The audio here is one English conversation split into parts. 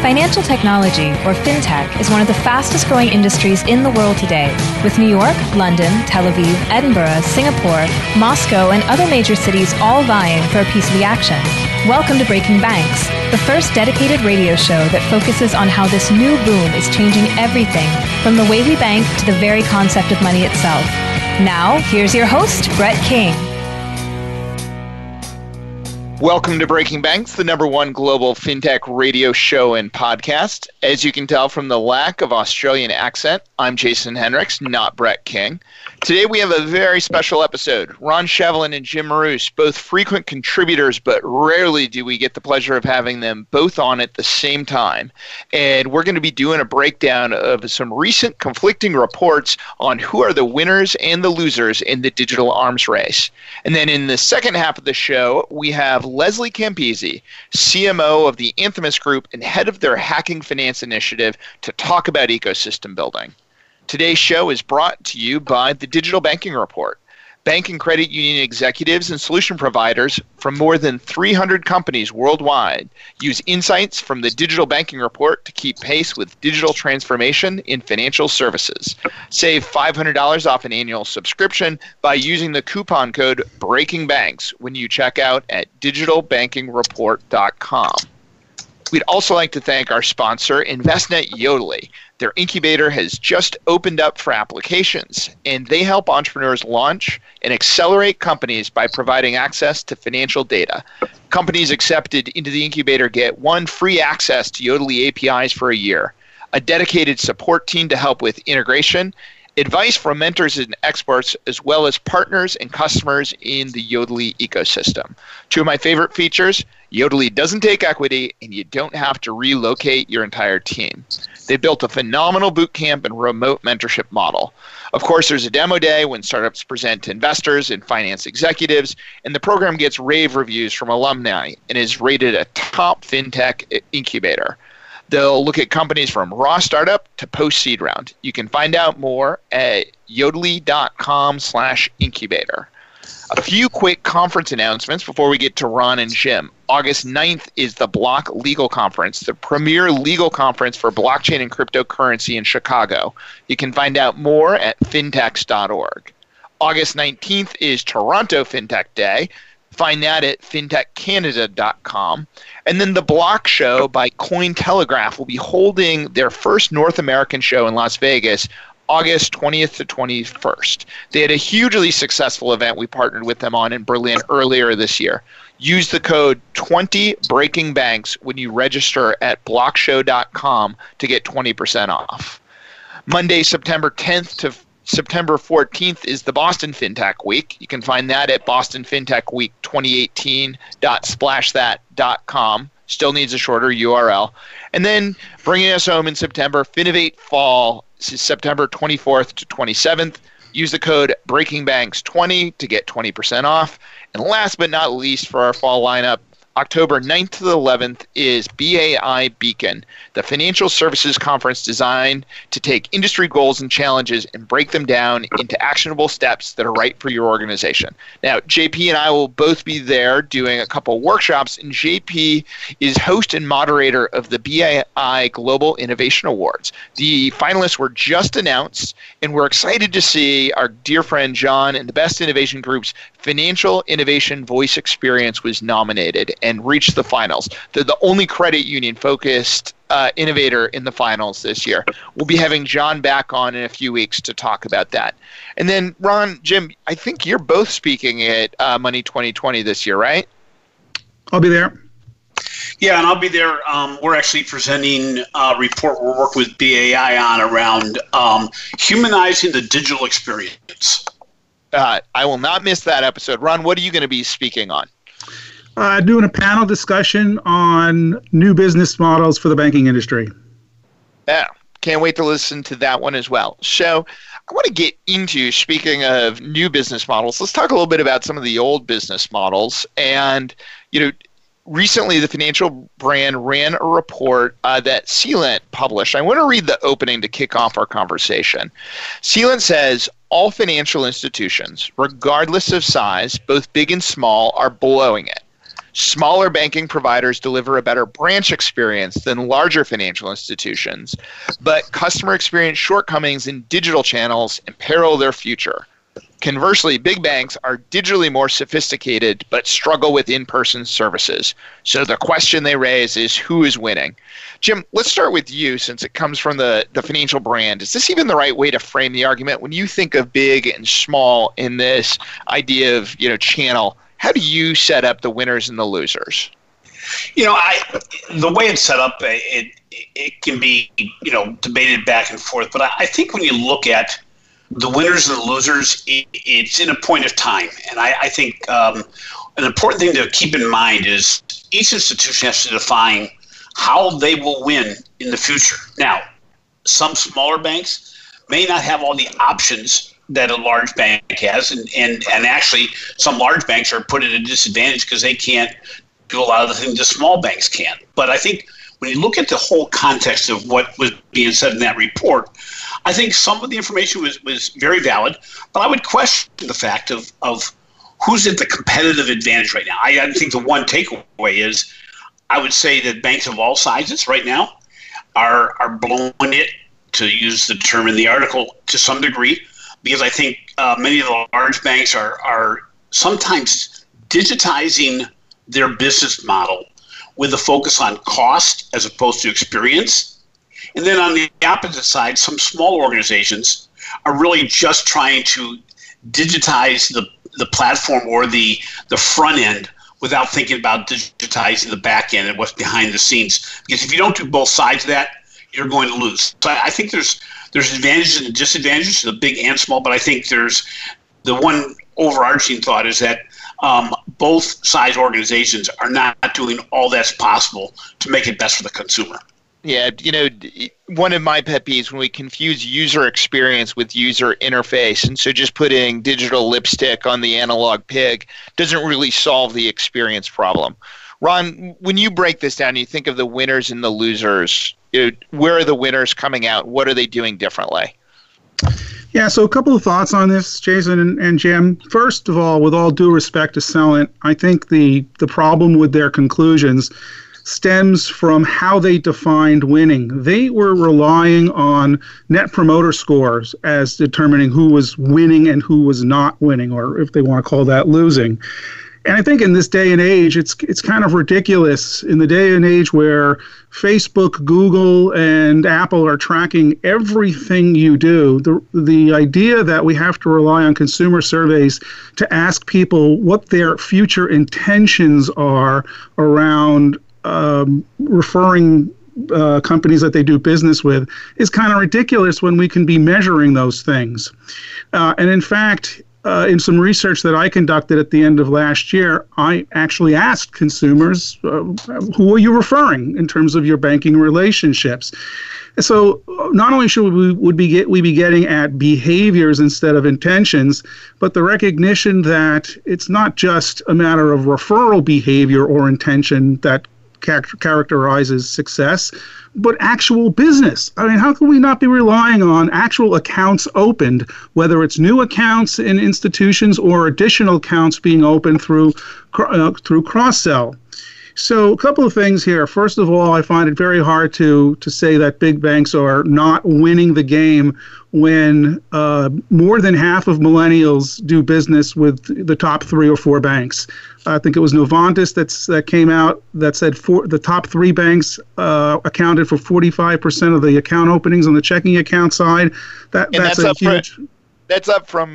Financial technology, or fintech, is one of the fastest growing industries in the world today, with New York, London, Tel Aviv, Edinburgh, Singapore, Moscow, and other major cities all vying for a piece of the action. Welcome to Breaking Banks, the first dedicated radio show that focuses on how this new boom is changing everything, from the way we bank to the very concept of money itself. Now, here's your host, Brett King. Welcome to Breaking Banks, the #1 global fintech radio show and podcast. As you can tell from the lack of Australian accent, I'm Jason Henricks, not Brett King. Today we have a very special episode. Ron Shevlin and Jim Marous, both frequent contributors, but rarely do we get the pleasure of having them both on at the same time. And we're going to be doing a breakdown of some recent conflicting reports on who are the winners and the losers in the digital arms race. And then in the second half of the show, we have Leslie Campisi, CMO of the Anthemis Group and head of their Hacking Finance initiative, to talk about ecosystem building. Today's show is brought to you by the Digital Banking Report. Bank and credit union executives and solution providers from more than 300 companies worldwide use insights from the Digital Banking Report to keep pace with digital transformation in financial services. Save $500 off an annual subscription by using the coupon code BREAKINGBANKS when you check out at digitalbankingreport.com. We'd also like to thank our sponsor, Envestnet Yodlee. Their incubator has just opened up for applications, and they help entrepreneurs launch and accelerate companies by providing access to financial data. Companies accepted into the incubator get one free access to Yodlee APIs for a year, a dedicated support team to help with integration, advice from mentors and experts, as well as partners and customers in the Yodlee ecosystem. Two of my favorite features: Yodlee doesn't take equity, and you don't have to relocate your entire team. They built a phenomenal bootcamp and remote mentorship model. Of course, there's a demo day when startups present to investors and finance executives, and the program gets rave reviews from alumni and is rated a top fintech incubator. They'll look at companies from raw startup to post-seed round. You can find out more at yodlee.com/incubator. A few quick conference announcements before we get to Ron and Jim. August 9th is the Block Legal Conference, the premier legal conference for blockchain and cryptocurrency in Chicago. You can find out more at fintechs.org. August 19th is Toronto FinTech Day. Find that at fintechcanada.com. And then the Block Show by Cointelegraph will be holding their first North American show in Las Vegas, August 20th to 21st. They had a hugely successful event we partnered with them on in Berlin earlier this year. Use the code 20BreakingBanks when you register at blockshow.com to get 20% off. Monday, September 10th to September 14th is the Boston FinTech Week. You can find that at bostonfintechweek2018.splashthat.com. Still needs a shorter URL. And then bringing us home in September, Finovate Fall, September 24th to 27th. Use the code BreakingBanks20 to get 20% off. And last but not least for our fall lineup, October 9th to the 11th is BAI Beacon, the financial services conference designed to take industry goals and challenges and break them down into actionable steps that are right for your organization. Now, JP and I will both be there doing a couple workshops, and JP is host and moderator of the BAI Global Innovation Awards. The finalists were just announced, and we're excited to see our dear friend John and the Best Innovation Group's Financial Innovation Voice Experience was nominated and reached the finals. They're the only credit union-focused innovator in the finals this year. We'll be having John back on in a few weeks to talk about that. And then, Ron, Jim, I think you're both speaking at Money 2020 this year, right? I'll be there. Yeah, and I'll be there. We're actually presenting a report we're working with BAI on around humanizing the digital experience. I will not miss that episode. Ron, what are you going to be speaking on? Doing a panel discussion on new business models for the banking industry. Yeah, can't wait to listen to that one as well. So I want to get into, speaking of new business models, let's talk a little bit about some of the old business models. And, recently the Financial Brand ran a report that Celent published. I want to read the opening to kick off our conversation. Celent says, all financial institutions, regardless of size, both big and small, are blowing it. Smaller banking providers deliver a better branch experience than larger financial institutions, but customer experience shortcomings in digital channels imperil their future. Conversely, big banks are digitally more sophisticated but struggle with in-person services. So the question they raise is, who is winning? Jim, let's start with you since it comes from the financial brand. Is this even the right way to frame the argument? When you think of big and small in this idea of channel, how do you set up the winners and the losers? The way it's set up, it can be debated back and forth. But I think when you look at the winners and the losers, it's in a point of time. And I think an important thing to keep in mind is each institution has to define how they will win in the future. Now, some smaller banks may not have all the options that a large bank has, and actually some large banks are put at a disadvantage because they can't do a lot of the things that small banks can. But I think when you look at the whole context of what was being said in that report, I think some of the information was very valid, but I would question the fact of who's at the competitive advantage right now. I think the one takeaway is I would say that banks of all sizes right now are blowing it, to use the term in the article, to some degree, because I think many of the large banks are sometimes digitizing their business model with a focus on cost as opposed to experience. And then on the opposite side, some small organizations are really just trying to digitize the platform or the front end without thinking about digitizing the back end and what's behind the scenes. Because if you don't do both sides of that, you're going to lose. So I think there's advantages and disadvantages to the big and small, but I think there's the one overarching thought is that both size organizations are not doing all that's possible to make it best for the consumer. Yeah, one of my pet peeves when we confuse user experience with user interface, and so just putting digital lipstick on the analog pig doesn't really solve the experience problem. Ron, when you break this down, you think of the winners and the losers. Where are the winners coming out? What are they doing differently? Yeah, so a couple of thoughts on this, Jason and Jim. First of all, with all due respect to Celent, I think the problem with their conclusions stems from how they defined winning. They were relying on net promoter scores as determining who was winning and who was not winning, or if they want to call that losing. And I think in this day and age, it's kind of ridiculous. In the day and age where Facebook, Google, and Apple are tracking everything you do, the idea that we have to rely on consumer surveys to ask people what their future intentions are around referring companies that they do business with is kind of ridiculous when we can be measuring those things. And in fact, in some research that I conducted at the end of last year, I actually asked consumers, who are you referring in terms of your banking relationships? So not only should we be getting at behaviors instead of intentions, but the recognition that it's not just a matter of referral behavior or intention that characterizes success, but actual business. I mean, how can we not be relying on actual accounts opened, whether it's new accounts in institutions or additional accounts being opened through cross-sell? So a couple of things here. First of all, I find it very hard to say that big banks are not winning the game when more than half of millennials do business with the top 3 or 4 banks. I think it was Novantas that came out that said the top 3 banks accounted for 45% of the account openings on the checking account side. That's a huge. That's up from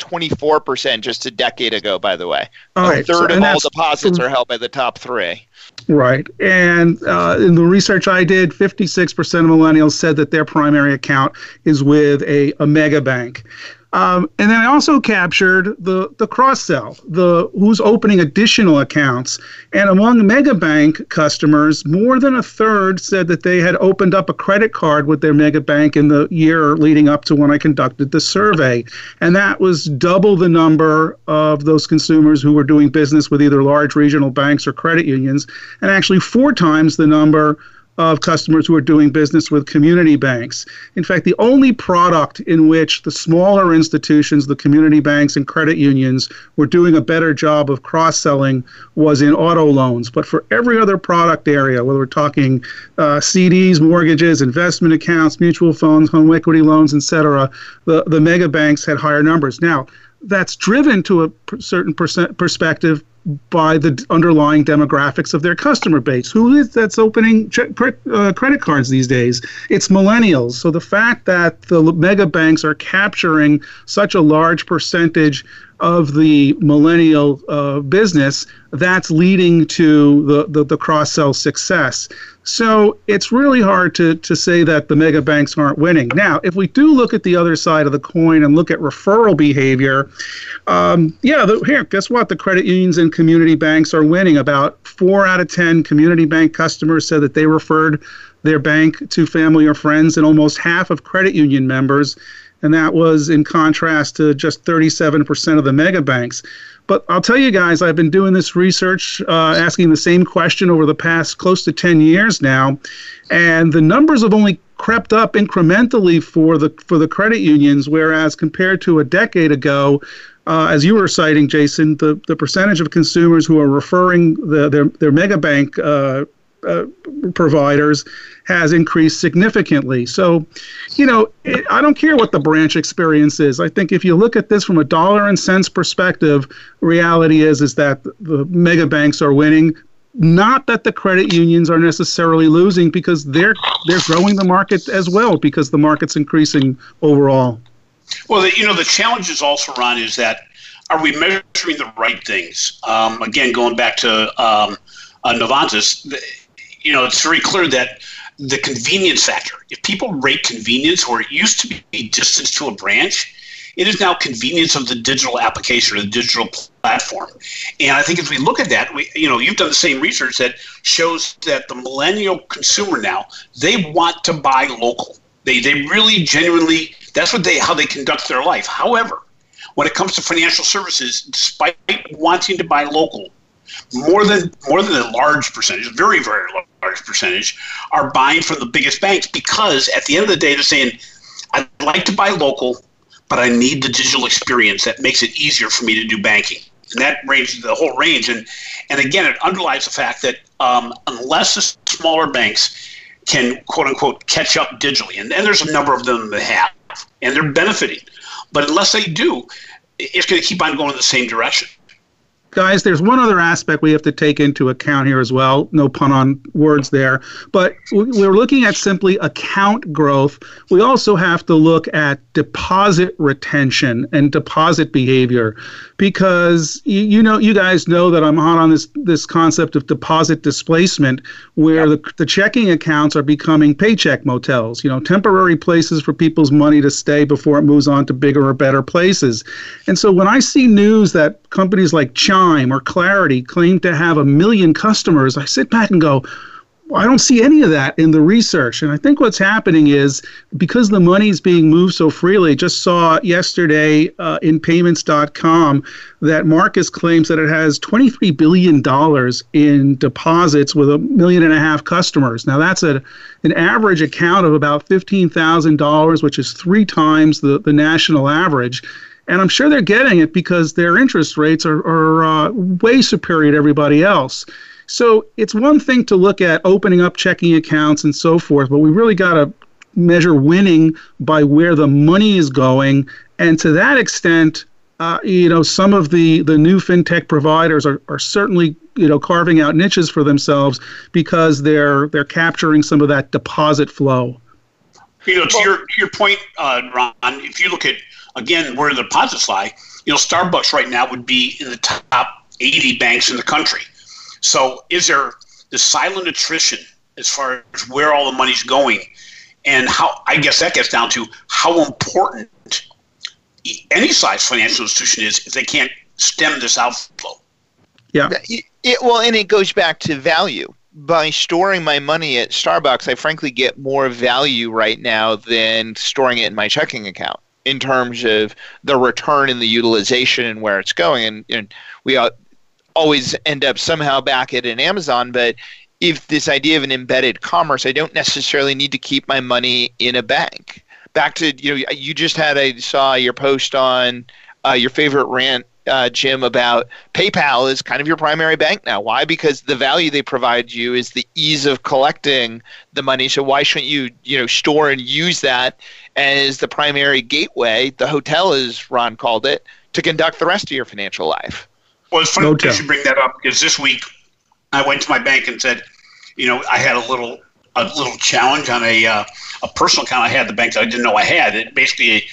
24% just a decade ago, by the way. A third of all deposits are held by the top 3. Right. And in the research I did, 56% of millennials said that their primary account is with a mega bank. And then I also captured the cross-sell, who's opening additional accounts. And among mega bank customers, more than a third said that they had opened up a credit card with their mega bank in the year leading up to when I conducted the survey. And that was double the number of those consumers who were doing business with either large regional banks or credit unions, and actually 4 times the number of customers who are doing business with community banks. In fact, the only product in which the smaller institutions, the community banks and credit unions, were doing a better job of cross-selling was in auto loans. But for every other product area, whether we're talking CDs, mortgages, investment accounts, mutual funds, home equity loans, etc., the mega banks had higher numbers. Now, that's driven to a certain perspective by the underlying demographics of their customer base. Who is that's opening credit cards these days? It's millennials. So the fact that the mega banks are capturing such a large percentage of the millennial business, that's leading to the cross-sell success. So it's really hard to say that the mega banks aren't winning. Now, if we do look at the other side of the coin and look at referral behavior, here, guess what? The credit unions and community banks are winning. About 4 out of 10 community bank customers said that they referred their bank to family or friends, and almost half of credit union members. And that was in contrast to just 37% of the mega banks. But I'll tell you guys, I've been doing this research, asking the same question over the past close to 10 years now, and the numbers have only crept up incrementally for the credit unions, whereas compared to a decade ago, as you were citing, Jason, the percentage of consumers who are referring their mega bank providers has increased significantly. So, I don't care what the branch experience is. I think if you look at this from a dollar and cents perspective, reality is that the mega banks are winning. Not that the credit unions are necessarily losing, because they're growing the market as well, because the market's increasing overall. Well, the challenge is also, Ron, is that are we measuring the right things? Again, going back to Novantas, it's very clear that the convenience factor, if people rate convenience, where it used to be distance to a branch, it is now convenience of the digital application or the digital platform. And I think if we look at that, you've done the same research that shows that the millennial consumer now, they want to buy local. They really genuinely, that's how they conduct their life. However, when it comes to financial services, despite wanting to buy local, more than a large percentage, a very, very large percentage, are buying from the biggest banks, because at the end of the day, they're saying, I'd like to buy local, but I need the digital experience that makes it easier for me to do banking. And that ranges the whole range. And again, it underlies the fact that unless the smaller banks can, quote unquote, catch up digitally, and there's a number of them that have, and they're benefiting, but unless they do, it's going to keep on going in the same direction. Guys, there's one other aspect we have to take into account here as well. No pun on words there. But we're looking at simply account growth. We also have to look at deposit retention and deposit behavior, because you guys know that I'm hot on this concept of deposit displacement, where the checking accounts are becoming paycheck motels, temporary places for people's money to stay before it moves on to bigger or better places. And so when I see news that companies like Chime or Clarity claim to have 1 million customers, I sit back and go, well, I don't see any of that in the research. And I think what's happening is, because the money is being moved so freely, just saw yesterday in payments.com that Marcus claims that it has $23 billion in deposits with 1.5 million customers. Now, that's an average account of about $15,000, which is 3 times the national average. And I'm sure they're getting it because their interest rates are way superior to everybody else. So it's one thing to look at opening up checking accounts and so forth, but we really got to measure winning by where the money is going. And to that extent, some of the new fintech providers are certainly carving out niches for themselves, because they're capturing some of that deposit flow. To your point, Ron, if you look at, again, where the deposits lie, Starbucks right now would be in the top 80 banks in the country. So is there the silent attrition as far as where all the money's going, and how, I guess that gets down to how important any size financial institution is if they can't stem this outflow. Yeah. And it goes back to value. By storing my money at Starbucks, I frankly get more value right now than storing it in my checking account, in terms of the return and the utilization and where it's going. And we always end up somehow back at an Amazon, but if this idea of an embedded commerce, I don't necessarily need to keep my money in a bank. Back to, you just saw your post on your favorite rant, Jim, about PayPal is kind of your primary bank now. Why? Because the value they provide you is the ease of collecting the money. So why shouldn't you, store and use that as the primary gateway, the hotel, as Ron called it, to conduct the rest of your financial life? Well, it's funny that you bring that up, because this week I went to my bank and said, I had a little challenge on a personal account I had at the bank that I didn't know I had. It basically,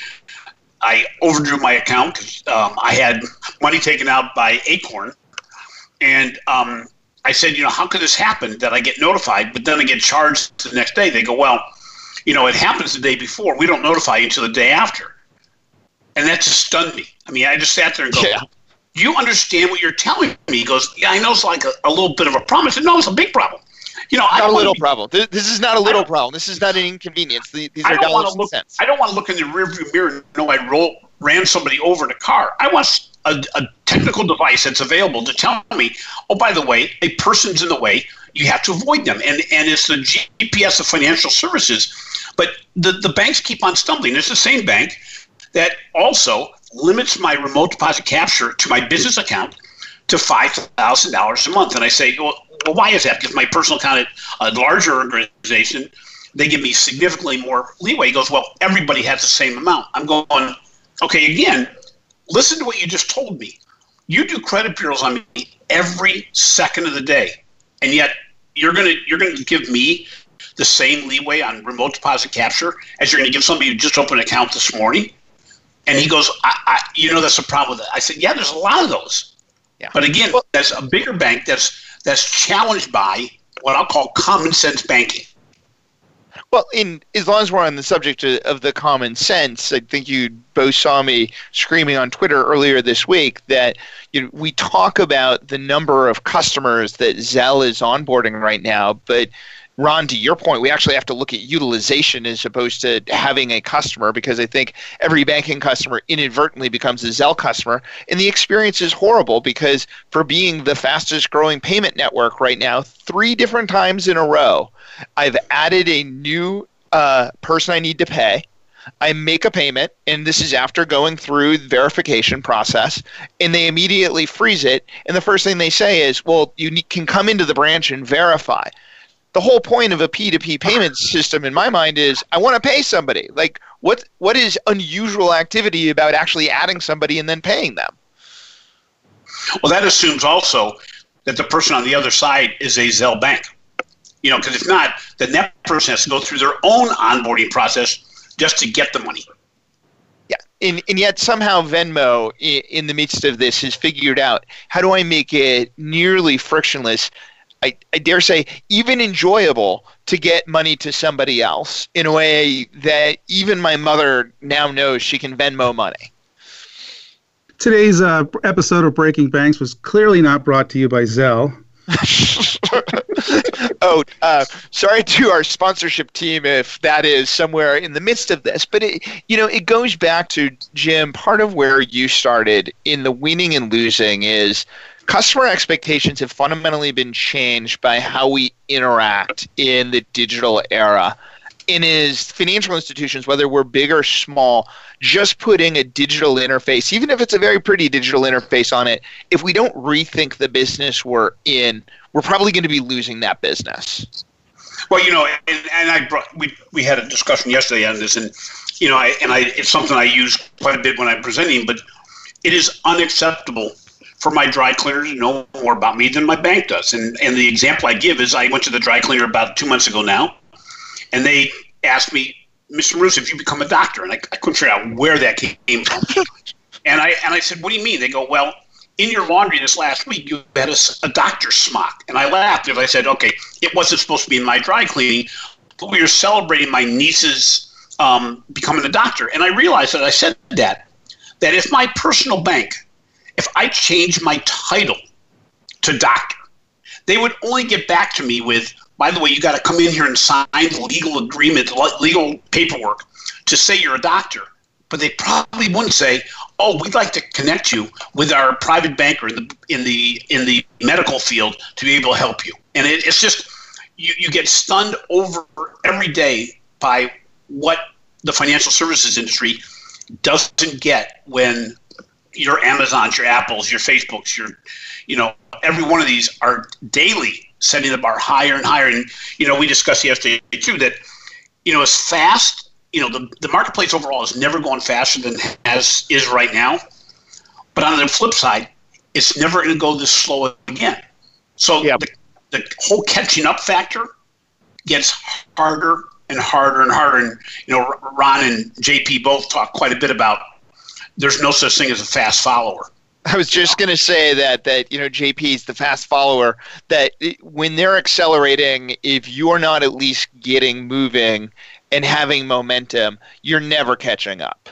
I overdrew my account because I had money taken out by Acorn, and I said, how could this happen that I get notified, but then I get charged the next day? They go, well, it happens the day before. We don't notify you until the day after. And that just stunned me. I mean, I just sat there and go, do you understand what you're telling me? He goes, yeah, I know it's like a little bit of a problem. I said, no, it's a big problem. Not a little problem. This is not a little problem. This is not an inconvenience. These are dollars and cents. I don't want to look in the rearview mirror and know I ran somebody over in a car. I want a technical device that's available to tell me, oh, by the way, a person's in the way. You have to avoid them. And it's the GPS of financial services. But the banks keep on stumbling. It's the same bank that also limits my remote deposit capture to my business account to $5,000 a month. And I say, well, why is that? Because my personal account at a larger organization, they give me significantly more leeway. He goes, well, everybody has the same amount. I'm going, okay, again, listen to what you just told me. You do credit bureaus on me every second of the day, and yet you're gonna give me the same leeway on remote deposit capture as you're going to give somebody who just opened an account this morning. And he goes, that's a problem with it. I said, yeah, there's a lot of those. Yeah. But again, that's a bigger bank that's challenged by what I'll call common sense banking. Well, as long as we're on the subject of the common sense, I think you both saw me screaming on Twitter earlier this week that we talk about the number of customers that Zelle is onboarding right now, but Ron, to your point, we actually have to look at utilization as opposed to having a customer, because I think every banking customer inadvertently becomes a Zelle customer. And the experience is horrible because for being the fastest growing payment network right now, 3 different times in a row, I've added a new person I need to pay. I make a payment, and this is after going through the verification process, and they immediately freeze it. And the first thing they say is, well, you can come into the branch and verify. The whole point of a P2P payment system in my mind is I want to pay somebody. Like, what is unusual activity about actually adding somebody and then paying them? Well, that assumes also that the person on the other side is a Zelle bank. Because if not, then that person has to go through their own onboarding process just to get the money. Yeah, and yet somehow Venmo, in the midst of this, has figured out how do I make it nearly frictionless, I dare say, even enjoyable to get money to somebody else in a way that even my mother now knows she can Venmo money. Today's episode of Breaking Banks was clearly not brought to you by Zelle. Sorry to our sponsorship team if that is somewhere in the midst of this. But it goes back to, Jim, part of where you started in the winning and losing is customer expectations have fundamentally been changed by how we interact in the digital era. And as financial institutions, whether we're big or small, just putting a digital interface, even if it's a very pretty digital interface on it, if we don't rethink the business we're in, we're probably going to be losing that business. Well, we had a discussion yesterday on this, and it's something I use quite a bit when I'm presenting, but it is unacceptable for my dry cleaner to know more about me than my bank does. And the example I give is I went to the dry cleaner about 2 months ago now, and they asked me, Mr. Marusi, if you become a doctor, and I couldn't figure out where that came from. and I said, what do you mean? They go, well, in your laundry this last week, you had a doctor's smock. And I laughed because I said, okay, it wasn't supposed to be in my dry cleaning, but we were celebrating my niece's becoming a doctor. And I realized that I said that if my personal bank, if I changed my title to doctor, they would only get back to me with, by the way, you got to come in here and sign the legal agreement, legal paperwork to say you're a doctor. But they probably wouldn't say, oh, we'd like to connect you with our private banker in the medical field to be able to help you. And it's just, you get stunned over every day by what the financial services industry doesn't get when your Amazons, your Apples, your Facebooks, every one of these are daily setting the bar higher and higher. And, we discussed yesterday too that, as fast, the marketplace overall has never gone faster than as is right now. But on the flip side, it's never going to go this slow again. So the whole catching up factor gets harder and harder and harder. And, Ron and JP both talk quite a bit about there's no such thing as a fast follower. I was just going to say that JP is the fast follower, that when they're accelerating, if you're not at least getting moving and having momentum, you're never catching up.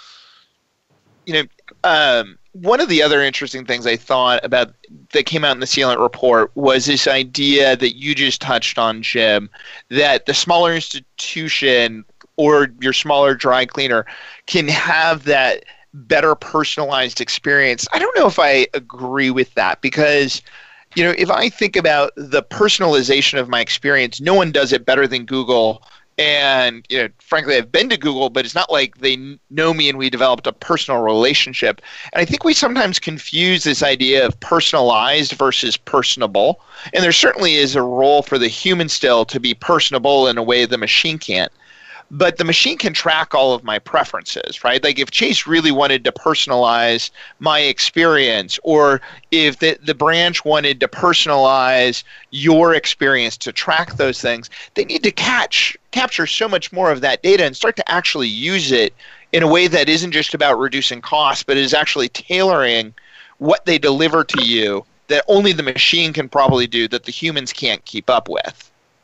One of the other interesting things I thought about that came out in the Sealant report was this idea that you just touched on, Jim, that the smaller institution or your smaller dry cleaner can have that better personalized experience. I don't know if I agree with that because, if I think about the personalization of my experience, no one does it better than Google. And, frankly, I've been to Google, but it's not like they know me and we developed a personal relationship. And I think we sometimes confuse this idea of personalized versus personable. And there certainly is a role for the human still to be personable in a way the machine can't. But the machine can track all of my preferences, right? Like if Chase really wanted to personalize my experience, or if the branch wanted to personalize your experience to track those things, they need to capture so much more of that data and start to actually use it in a way that isn't just about reducing costs, but is actually tailoring what they deliver to you that only the machine can probably do that the humans can't keep up with.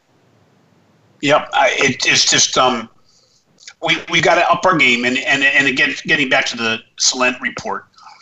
Yep, it's just we got to up our game, and again, getting back to the Sealant report,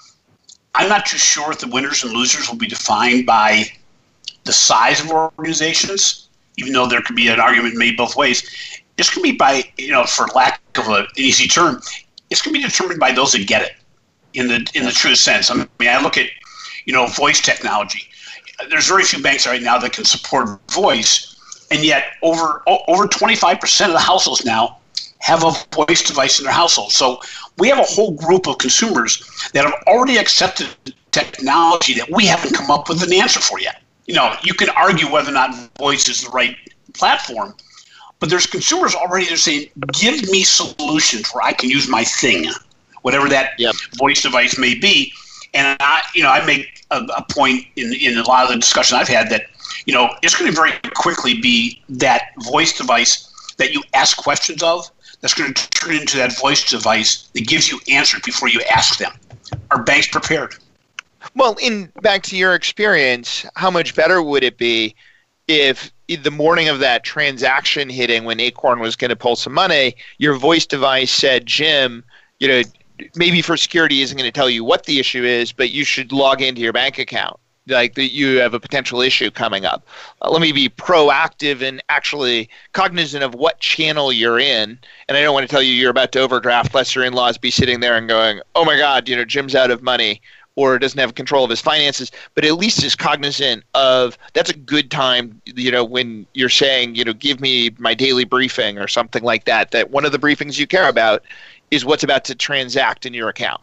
I'm not too sure if the winners and losers will be defined by the size of organizations, even though there could be an argument made both ways. This could be by, for lack of an easy term, it's going to be determined by those that get it in the truest sense. I mean, I look at, voice technology. There's very few banks right now that can support voice, and yet over 25% of the households now have a voice device in their household. So we have a whole group of consumers that have already accepted technology that we haven't come up with an answer for yet. You can argue whether or not voice is the right platform, but there's consumers already that are saying, give me solutions where I can use my thing, whatever that voice device may be. And I make a point in a lot of the discussion I've had that, it's going to very quickly be that voice device that you ask questions of that's going to turn into that voice device that gives you answers before you ask them. Are banks prepared? Well, back to your experience, how much better would it be if the morning of that transaction hitting when Acorn was going to pull some money, your voice device said, Jim, maybe for security isn't going to tell you what the issue is, but you should log into your bank account, like that you have a potential issue coming up. Let me be proactive and actually cognizant of what channel you're in. And I don't want to tell you you're about to overdraft, lest your in-laws be sitting there and going, oh my God, Jim's out of money or doesn't have control of his finances, but at least is cognizant of that's a good time, when you're saying, give me my daily briefing or something like that, that one of the briefings you care about is what's about to transact in your account.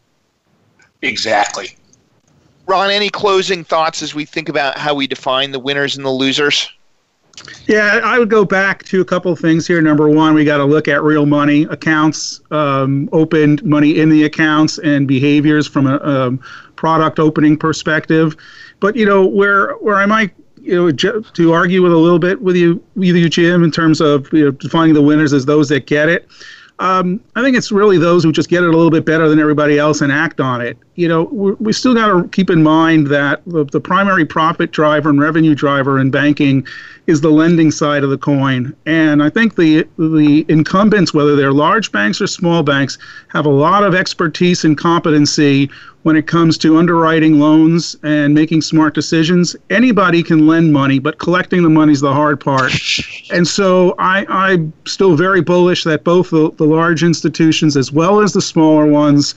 Exactly. Ron, any closing thoughts as we think about how we define the winners and the losers? Yeah, I would go back to a couple of things here. Number one, we got to look at real money accounts, opened money in the accounts, and behaviors from a product opening perspective. But where I might to argue with a little bit with you, Jim, in terms of defining the winners as those that get it. I think it's really those who just get it a little bit better than everybody else and act on it. We still got to keep in mind that the primary profit driver and revenue driver in banking is the lending side of the coin. And I think the incumbents, whether they're large banks or small banks, have a lot of expertise and competency when it comes to underwriting loans and making smart decisions. Anybody can lend money, but collecting the money is the hard part. And so I'm still very bullish that both the large institutions as well as the smaller ones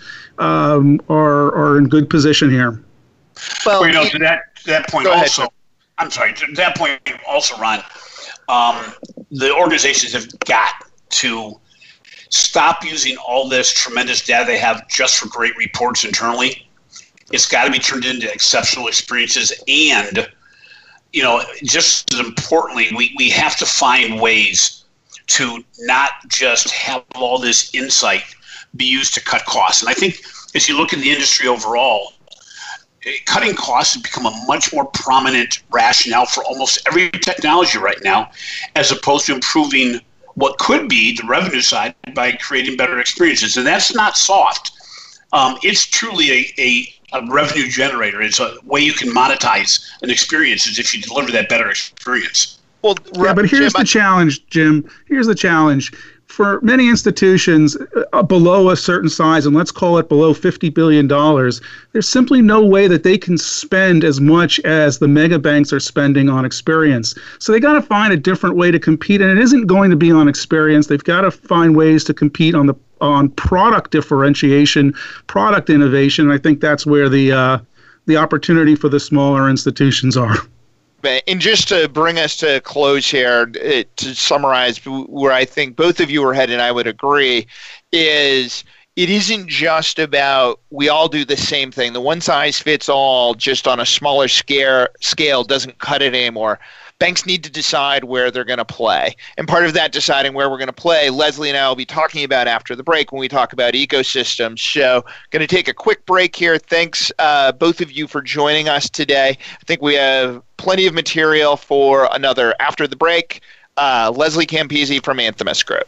are in good position here. Well, to that point also, I'm sorry, to that point also, Ron, the organizations have got to stop using all this tremendous data they have just for great reports internally. It's got to be turned into exceptional experiences. And, just as importantly, we have to find ways to not just have all this insight be used to cut costs. And I think as you look at the industry overall, cutting costs has become a much more prominent rationale for almost every technology right now, as opposed to improving what could be the revenue side by creating better experiences. And that's not soft. It's truly a revenue generator. It's a way you can monetize an experience is if you deliver that better experience. Well, yeah, but here's the challenge, Jim. Here's the challenge. For many institutions below a certain size, and let's call it below $50 billion, there's simply no way that they can spend as much as the mega banks are spending on experience. So they got to find a different way to compete, and it isn't going to be on experience. They've got to find ways to compete on product differentiation, product innovation. And I think that's where the opportunity for the smaller institutions are. And just to bring us to a close here, to summarize where I think both of you are headed, and I would agree, is it isn't just about we all do the same thing. The one size fits all just on a smaller scale doesn't cut it anymore. Banks need to decide where they're going to play. And part of that deciding where we're going to play, Leslie and I will be talking about after the break when we talk about ecosystems. So going to take a quick break here. Thanks, both of you, for joining us today. I think we have plenty of material for another after the break. Leslie Campisi from Anthemis Group.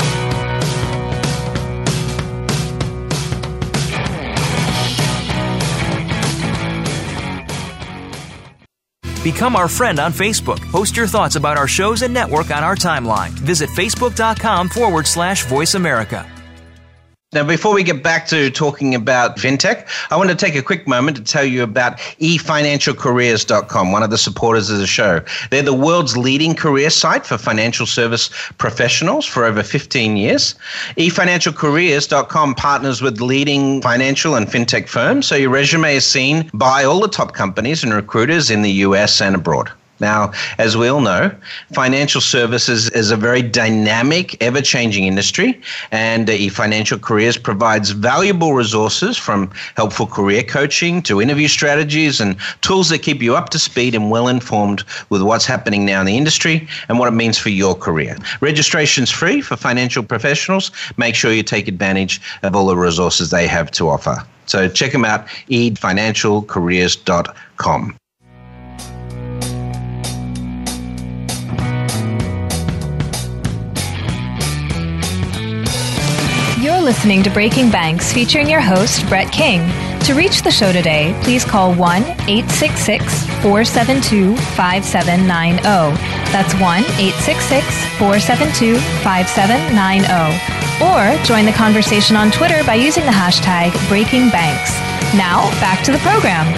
Become our friend on Facebook. Post your thoughts about our shows and network on our timeline. Visit facebook.com/Voice America. Now, before we get back to talking about fintech, I want to take a quick moment to tell you about eFinancialCareers.com, one of the supporters of the show. They're the world's leading career site for financial service professionals for over 15 years. eFinancialCareers.com partners with leading financial and fintech firms, so your resume is seen by all the top companies and recruiters in the US and abroad. Now, as we all know, financial services is a very dynamic, ever-changing industry, and eFinancial Careers provides valuable resources from helpful career coaching to interview strategies and tools that keep you up to speed and well-informed with what's happening now in the industry and what it means for your career. Registration's free for financial professionals. Make sure you take advantage of all the resources they have to offer. So check them out, eFinancialCareers.com. You're listening to Breaking Banks, featuring your host, Brett King. To reach the show today, please call 1-866-472-5790. That's 1-866-472-5790. Or join the conversation on Twitter by using the hashtag BreakingBanks. Now, back to the program.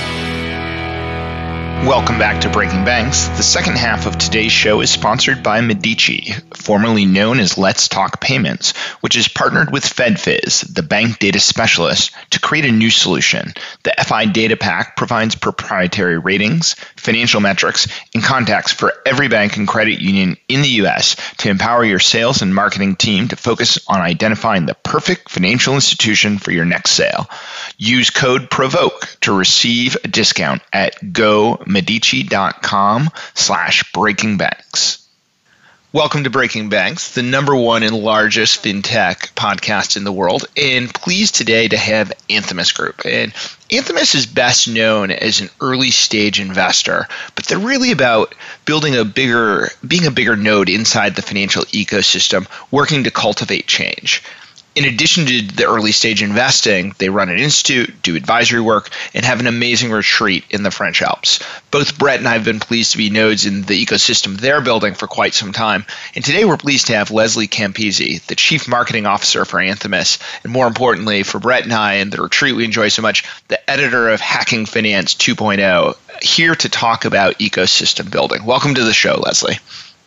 Welcome back to Breaking Banks. The second half of today's show is sponsored by Medici, formerly known as Let's Talk Payments, which has partnered with FedFiz, the bank data specialist, to create a new solution. The FI Data Pack provides proprietary ratings, financial metrics, and contacts for every bank and credit union in the U.S. to empower your sales and marketing team to focus on identifying the perfect financial institution for your next sale. Use code PROVOKE to receive a discount at gomedici.com/breakingbanks. Welcome to Breaking Banks, the number one and largest fintech podcast in the world, and pleased today to have Anthemis Group. And Anthemis is best known as an early stage investor, but they're really about being a bigger node inside the financial ecosystem, working to cultivate change. In addition to the early stage investing, they run an institute, do advisory work, and have an amazing retreat in the French Alps. Both Brett and I have been pleased to be nodes in the ecosystem they're building for quite some time. And today we're pleased to have Leslie Campisi, the Chief Marketing Officer for Anthemis, and more importantly for Brett and I and the retreat we enjoy so much, the editor of Hacking Finance 2.0, here to talk about ecosystem building. Welcome to the show, Leslie.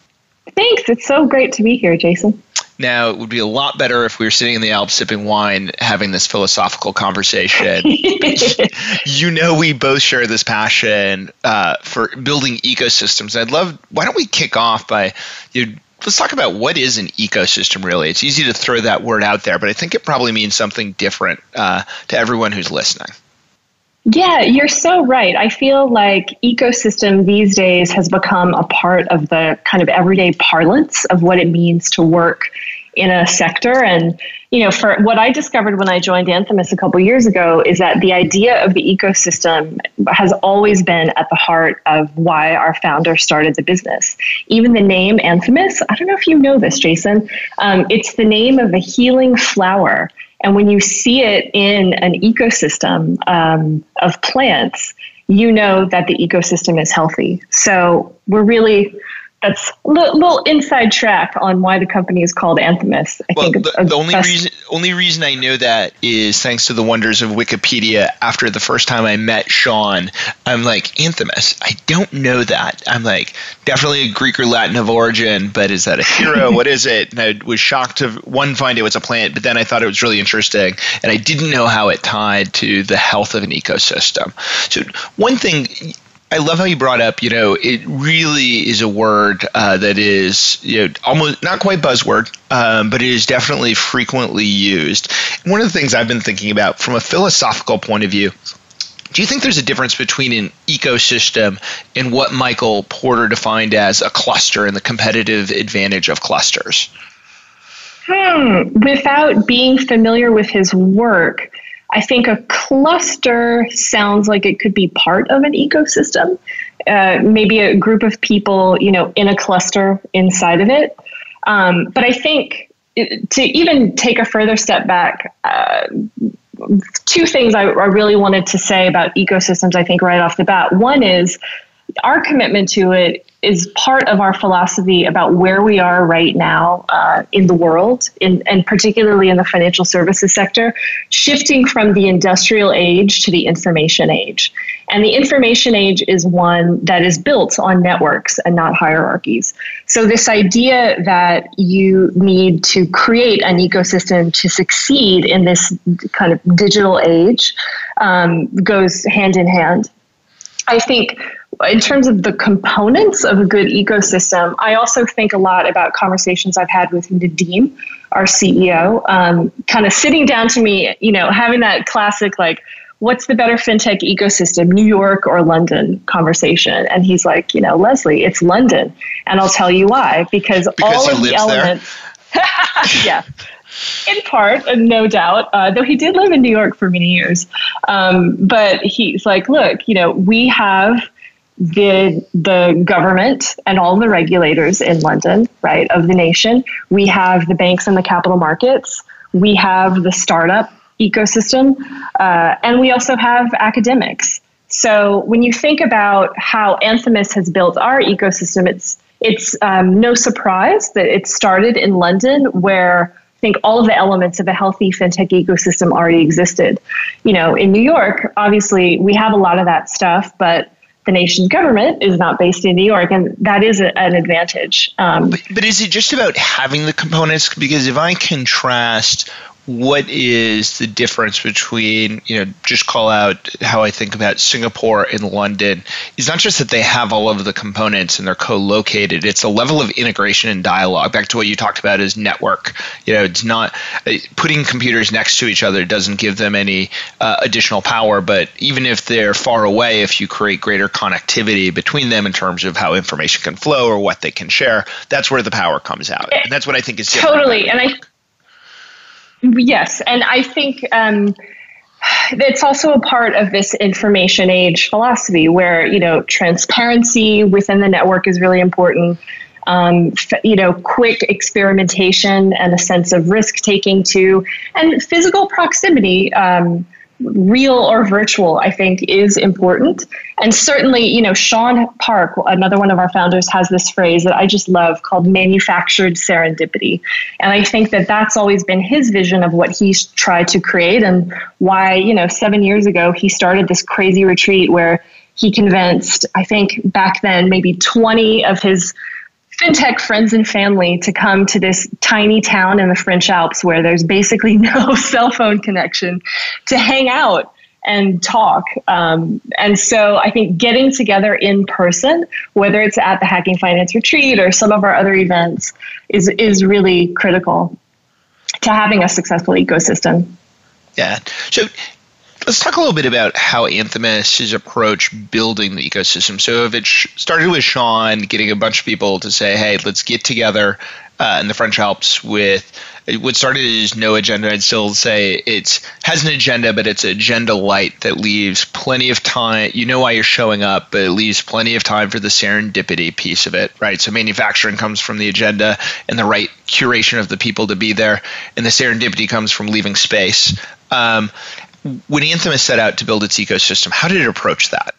Thanks. It's so great to be here, Jason. Now, it would be a lot better if we were sitting in the Alps sipping wine, having this philosophical conversation. You know, we both share this passion for building ecosystems. Why don't we kick off by, let's talk about what is an ecosystem, really. It's easy to throw that word out there, but I think it probably means something different to everyone who's listening. Yeah, you're so right. I feel like ecosystem these days has become a part of the kind of everyday parlance of what it means to work in a sector. And, for what I discovered when I joined Anthemis a couple of years ago is that the idea of the ecosystem has always been at the heart of why our founder started the business. Even the name Anthemis, I don't know if you know this, Jason, it's the name of a healing flower. And when you see it in an ecosystem of plants, you know that the ecosystem is healthy. So that's a little inside track on why the company is called Anthemis. I think the only reason I know that is thanks to the wonders of Wikipedia. After the first time I met Sean, I'm like, Anthemis, I don't know that. I'm like, definitely a Greek or Latin of origin, but is that a hero? What is it? And I was shocked to, find it was a plant, but then I thought it was really interesting, and I didn't know how it tied to the health of an ecosystem. So one thing, I love how you brought up, it really is a word that is, almost not quite buzzword, but it is definitely frequently used. And one of the things I've been thinking about from a philosophical point of view, do you think there's a difference between an ecosystem and what Michael Porter defined as a cluster and the competitive advantage of clusters? Without being familiar with his work, I think a cluster sounds like it could be part of an ecosystem, maybe a group of people, in a cluster inside of it. But I think to even take a further step back, two things I really wanted to say about ecosystems, I think, right off the bat. One is our commitment to it is part of our philosophy about where we are right now in the world, and particularly in the financial services sector, shifting from the industrial age to the information age. And the information age is one that is built on networks and not hierarchies. So this idea that you need to create an ecosystem to succeed in this kind of digital age goes hand in hand. I think in terms of the components of a good ecosystem, I also think a lot about conversations I've had with Nadeem, our CEO, kind of sitting down to me, having that classic, like, what's the better fintech ecosystem, New York or London conversation? And he's like, Leslie, it's London. And I'll tell you why, because all of the elements. Yeah. In part, no doubt, though he did live in New York for many years. But he's like, look, we have the government and all the regulators in London, right, of the nation. We have the banks and the capital markets. We have the startup ecosystem. And we also have academics. So when you think about how Anthemis has built our ecosystem, it's no surprise that it started in London, where I think all of the elements of a healthy fintech ecosystem already existed. In New York, obviously, we have a lot of that stuff, but the nation's government is not based in New York, and that is an advantage. But is it just about having the components? Because if I contrast what is the difference between, just call out how I think about Singapore and London, is not just that they have all of the components and they're co-located, it's a level of integration and dialogue. Back to what you talked about as network. It's not putting computers next to each other doesn't give them any additional power, but even if they're far away, if you create greater connectivity between them in terms of how information can flow or what they can share, that's where the power comes out. And that's what I think is different. Totally. Yes, and I think it's also a part of this information age philosophy where, transparency within the network is really important. Quick experimentation and a sense of risk taking too, and physical proximity, real or virtual, I think is important. And certainly, Sean Park, another one of our founders, has this phrase that I just love called manufactured serendipity. And I think that that's always been his vision of what he's tried to create, and why, 7 years ago, he started this crazy retreat where he convinced, I think back then, maybe 20 of his fintech friends and family to come to this tiny town in the French Alps where there's basically no cell phone connection to hang out and talk. And so I think getting together in person, whether it's at the Hacking Finance Retreat or some of our other events, is really critical to having a successful ecosystem. Yeah. So let's talk a little bit about how Anthemis has approached building the ecosystem. So if it started with Sean getting a bunch of people to say, hey, let's get together in the French Alps with what started as no agenda, I'd still say it has an agenda, but it's agenda light that leaves plenty of time. You know why you're showing up, but it leaves plenty of time for the serendipity piece of it, right? So manufacturing comes from the agenda and the right curation of the people to be there, and the serendipity comes from leaving space. When Anthemis set out to build its ecosystem, how did it approach that?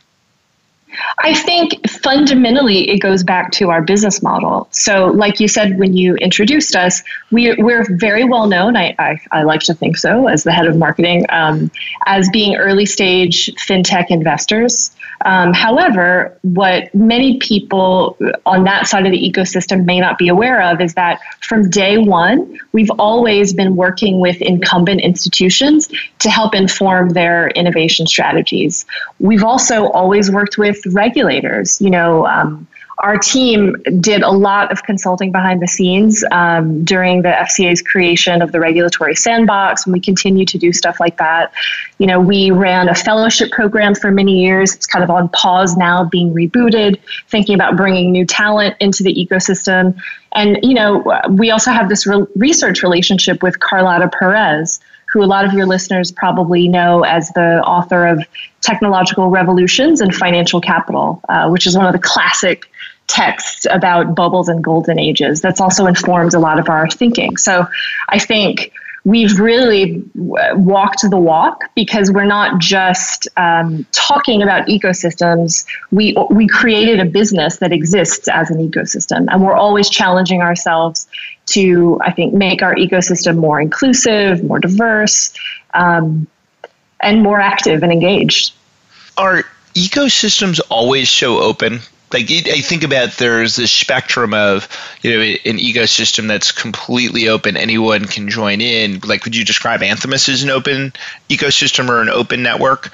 I think fundamentally it goes back to our business model. So like you said, when you introduced us, we're very well known, I like to think so, as the head of marketing, as being early stage fintech investors. However, what many people on that side of the ecosystem may not be aware of is that from day one, we've always been working with incumbent institutions to help inform their innovation strategies. We've also always worked with regulators. Our team did a lot of consulting behind the scenes during the FCA's creation of the regulatory sandbox, and we continue to do stuff like that. We ran a fellowship program for many years. It's kind of on pause now, being rebooted, thinking about bringing new talent into the ecosystem. And, we also have this research relationship with Carlotta Perez, who a lot of your listeners probably know as the author of Technological Revolutions and Financial Capital, which is one of the classic texts about bubbles and golden ages. That's also informed a lot of our thinking. So I think we've really walked the walk because we're not just talking about ecosystems. We created a business that exists as an ecosystem, and we're always challenging ourselves to, I think, make our ecosystem more inclusive, more diverse, and more active and engaged. Are ecosystems always so open? Like I think about there's this spectrum of, an ecosystem that's completely open. Anyone can join in. Like, would you describe Anthemis as an open ecosystem or an open network?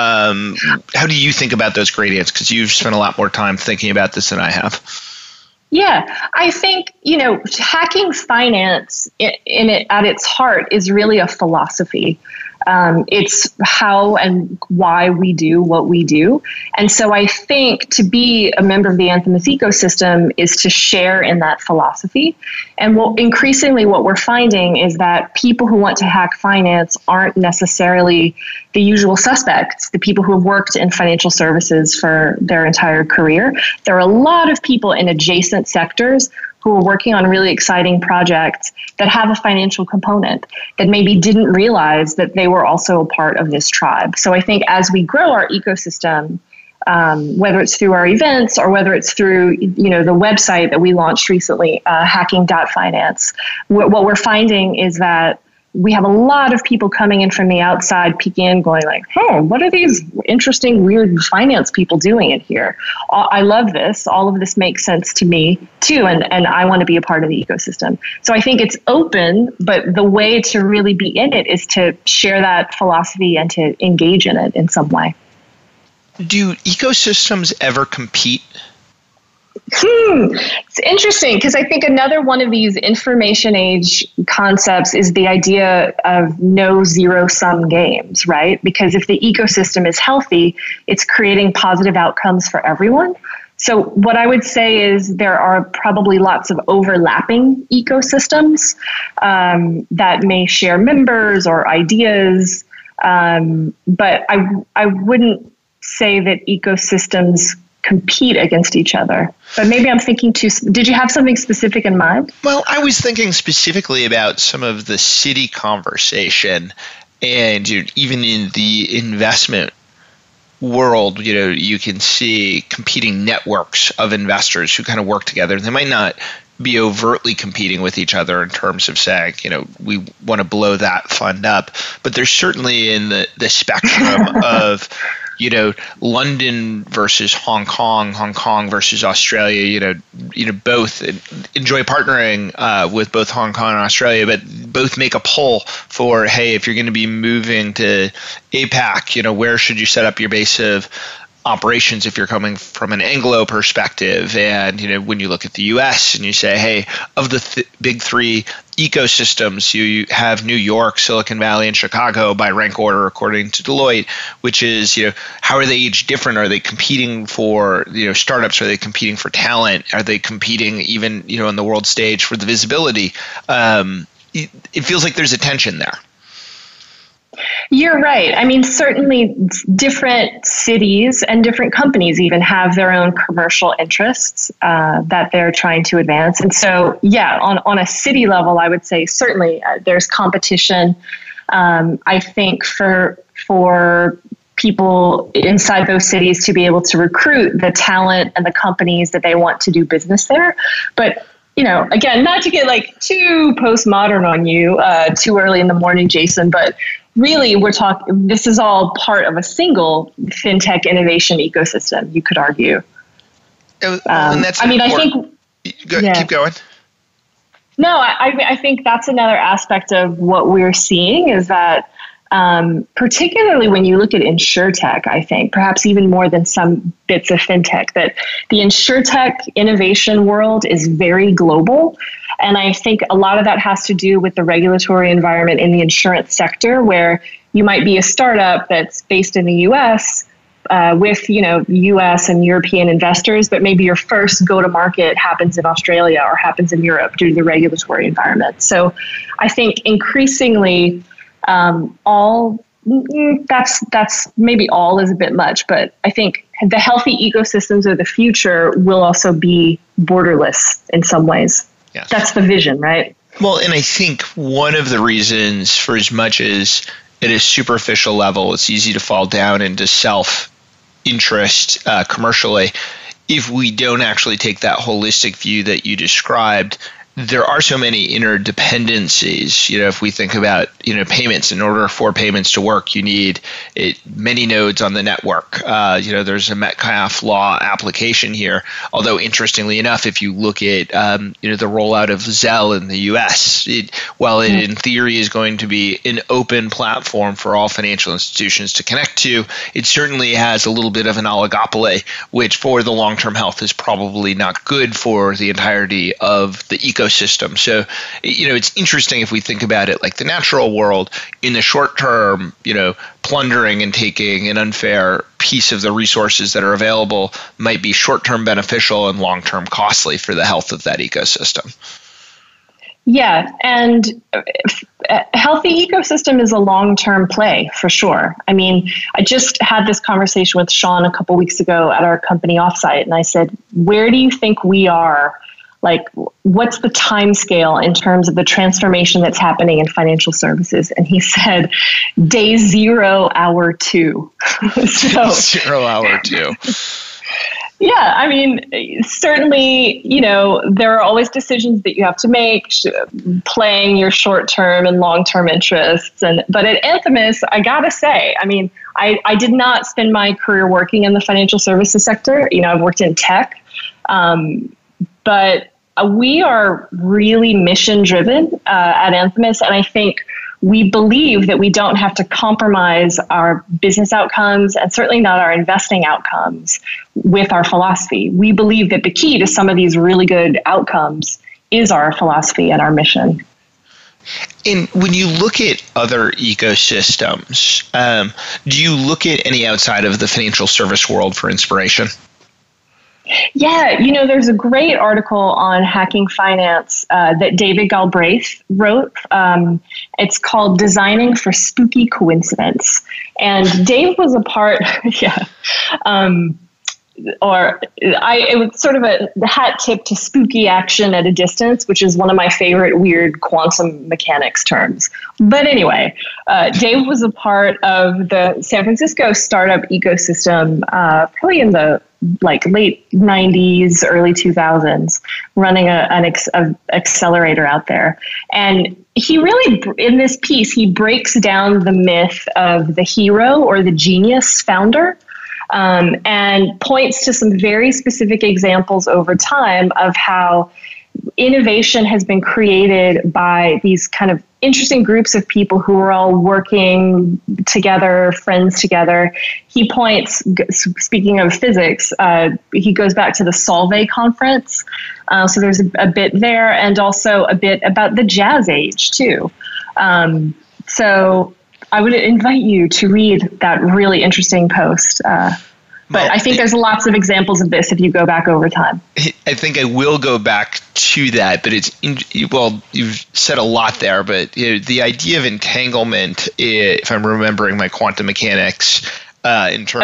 How do you think about those gradients? Because you've spent a lot more time thinking about this than I have. Yeah, I think, hacking finance at its heart is really a philosophy. It's how and why we do what we do. And so I think to be a member of the Anthemis ecosystem is to share in that philosophy. And increasingly what we're finding is that people who want to hack finance aren't necessarily the usual suspects, the people who have worked in financial services for their entire career. There are a lot of people in adjacent sectors who are working on really exciting projects that have a financial component that maybe didn't realize that they were also a part of this tribe. So I think as we grow our ecosystem, whether it's through our events or whether it's through the website that we launched recently, hacking.finance, what we're finding is that we have a lot of people coming in from the outside, peeking in, going like, "Oh, what are these interesting, weird finance people doing in here? I love this. All of this makes sense to me too, and I want to be a part of the ecosystem." So I think it's open, but the way to really be in it is to share that philosophy and to engage in it in some way. Do ecosystems ever compete? It's interesting because I think another one of these information age concepts is the idea of no zero-sum games, right? Because if the ecosystem is healthy, it's creating positive outcomes for everyone. So what I would say is there are probably lots of overlapping ecosystems that may share members or ideas, but I wouldn't say that ecosystems compete against each other. But maybe I'm thinking too. Did you have something specific in mind? Well, I was thinking specifically about some of the city conversation, and even in the investment world, you can see competing networks of investors who kind of work together. They might not be overtly competing with each other in terms of saying, we want to blow that fund up, but there's certainly in the spectrum of London versus Hong Kong versus Australia, both enjoy partnering with both Hong Kong and Australia, but both make a pull for, hey, if you're going to be moving to APAC, where should you set up your base of operations if you're coming from an Anglo perspective? And when you look at the US and you say, hey, of the big three ecosystems, you have New York, Silicon Valley, and Chicago by rank order according to Deloitte, which is, how are they each different? Are they competing for startups? Are they competing for talent? Are they competing even on the world stage for the visibility? It feels like there's a tension there. You're right. I mean, certainly different cities and different companies even have their own commercial interests that they're trying to advance. And so, yeah, on a city level, I would say certainly there's competition. I think for people inside those cities to be able to recruit the talent and the companies that they want to do business there. But again, not to get like too postmodern on you too early in the morning, Jason, but really this is all part of a single fintech innovation ecosystem, you could argue. And that's I think keep going. No, I think that's another aspect of what we're seeing is that particularly when you look at InsurTech, I think perhaps even more than some bits of fintech, that the InsurTech innovation world is very global. And I think a lot of that has to do with the regulatory environment in the insurance sector, where you might be a startup that's based in the US with US and European investors, but maybe your first go-to-market happens in Australia or happens in Europe due to the regulatory environment. So I think increasingly that's maybe all is a bit much, but I think the healthy ecosystems of the future will also be borderless in some ways. Yes. That's the vision, right? Well, and I think one of the reasons, for as much as at a superficial level, it's easy to fall down into self-interest commercially, if we don't actually take that holistic view that you described, there are so many interdependencies. If we think about, payments, in order for payments to work, you need many nodes on the network. There's a Metcalfe law application here. Although interestingly enough, if you look at, the rollout of Zelle in the US, while it in theory is going to be an open platform for all financial institutions to connect to, it certainly has a little bit of an oligopoly, which for the long-term health is probably not good for the entirety of the ecosystem. So, it's interesting if we think about it like the natural world. In the short term, plundering and taking an unfair piece of the resources that are available might be short-term beneficial and long-term costly for the health of that ecosystem. Yeah, and a healthy ecosystem is a long-term play for sure. I mean, I just had this conversation with Sean a couple weeks ago at our company offsite, and I said, where do you think we are? Like, what's the time scale in terms of the transformation that's happening in financial services? And he said, day 0, hour 2. So, 0, hour 2. Yeah, I mean, certainly, there are always decisions that you have to make, playing your short-term and long-term interests. But at Anthemis, I gotta say, I mean, I did not spend my career working in the financial services sector. I've worked in tech. But we are really mission-driven at Anthemis, and I think we believe that we don't have to compromise our business outcomes and certainly not our investing outcomes with our philosophy. We believe that the key to some of these really good outcomes is our philosophy and our mission. And when you look at other ecosystems, do you look at any outside of the financial service world for inspiration? Yeah, there's a great article on hacking finance that David Galbraith wrote. It's called Designing for Spooky Coincidence. And Dave was a part, it was sort of the hat tip to spooky action at a distance, which is one of my favorite weird quantum mechanics terms. But anyway, Dave was a part of the San Francisco startup ecosystem, probably in the late 90s, early 2000s, running an accelerator out there. And he really, in this piece, he breaks down the myth of the hero or the genius founder. and points to some very specific examples over time of how innovation has been created by these kind of interesting groups of people who are all working together, friends together. He points, speaking of physics, he goes back to the Solvay conference. So there's a bit there, and also a bit about the Jazz Age too. So I would invite you to read that really interesting post. But I think there's lots of examples of this if you go back over time. I think I will go back to that, but you've said a lot there, but the idea of entanglement, if I'm remembering my quantum mechanics, in terms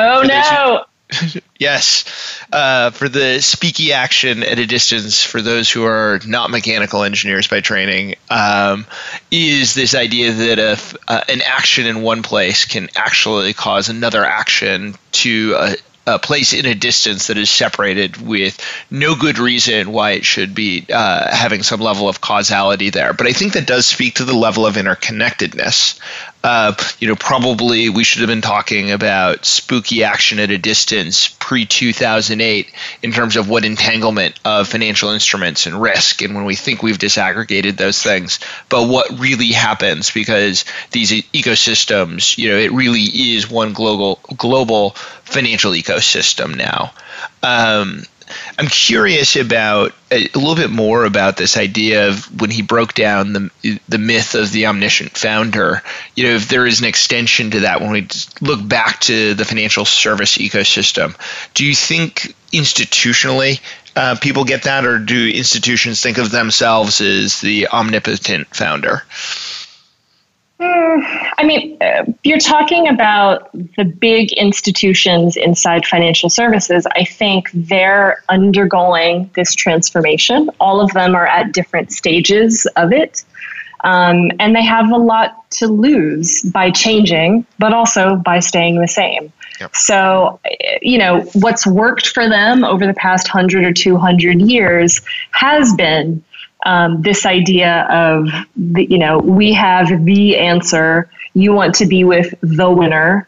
yes, for the speaky action at a distance, for those who are not mechanical engineers by training, is this idea that an action in one place can actually cause another action to a place in a distance that is separated with no good reason why it should be having some level of causality there. But I think that does speak to the level of interconnectedness. Probably we should have been talking about spooky action at a distance pre-2008 in terms of what entanglement of financial instruments and risk, and when we think we've disaggregated those things, but what really happens, because these ecosystems, it really is one global financial ecosystem now. I'm curious about a little bit more about this idea of when he broke down the myth of the omniscient founder. If there is an extension to that when we look back to the financial service ecosystem, do you think institutionally people get that, or do institutions think of themselves as the omnipotent founder? You're talking about the big institutions inside financial services. I think they're undergoing this transformation. All of them are at different stages of it. And they have a lot to lose by changing, but also by staying the same. Yep. So, what's worked for them over the past 100 or 200 years has been this idea of, we have the answer. You want to be with the winner.